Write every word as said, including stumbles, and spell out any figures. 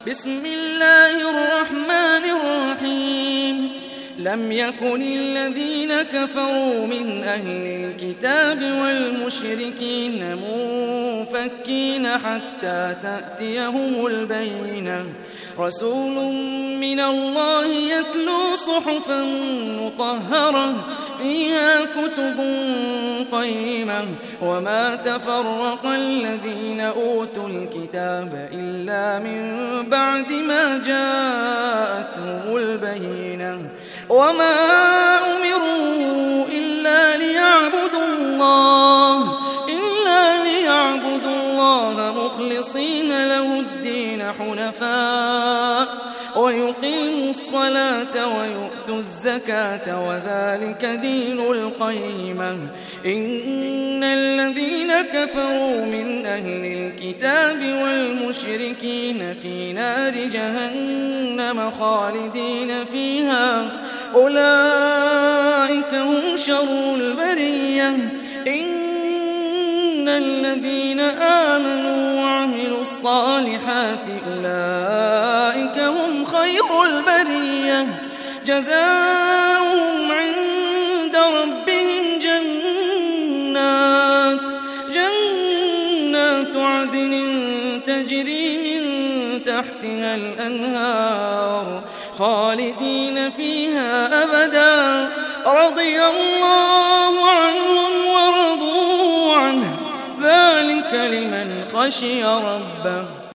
بسم الله الرحمن الرحيم لم يكن الذين كفروا من أهل الكتاب والمشركين منفكين حتى تأتيهم البينة رسول من الله يتلو صحفا مطهرة فيها كتب قيمة وما تفرق الذين أوتوا الكتاب إلا من بعد ما جاءتهم البينة وما أمروا إلا ليعبدوا الله إلا ليعبدوا الله مخلصين له الدين حنفاء ويقيموا الصلاة ويؤتوا الزكاة وذلك دين القيمة إن الذين كفروا من أهل الكتاب والمشركين في نار جهنم خالدين فيها أولئك هم شر البرية إن الذين آمنوا وعملوا الصالحات أولئك هم خير البرية جزاؤهم عند ربهم جنات جنات عدن تجري من تحتها الأنهار خالدين فيها أبدا رضي الله عنهم ورضوا عنه ذلك لمن خشي ربه